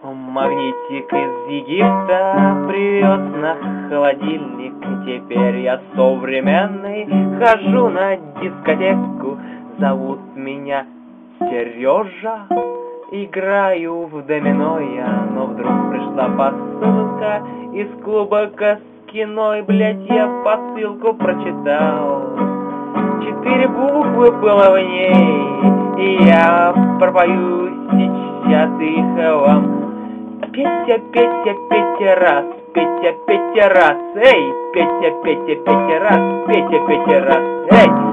Магнитик из Египта привез на холодильник. Теперь я современный, хожу на дискотеку. Зовут меня Сережа, играю в домино я. Но вдруг пришла посылка из клуба Коскиной. Блять, я посылку прочитал, 4 буквы было в ней, и я пропою сейчас их вам. Петя, Петя, Петя, раз, Петя, Петя, раз, эй, Петя, Петя, Петя, раз, Петя, Петя, раз, эй.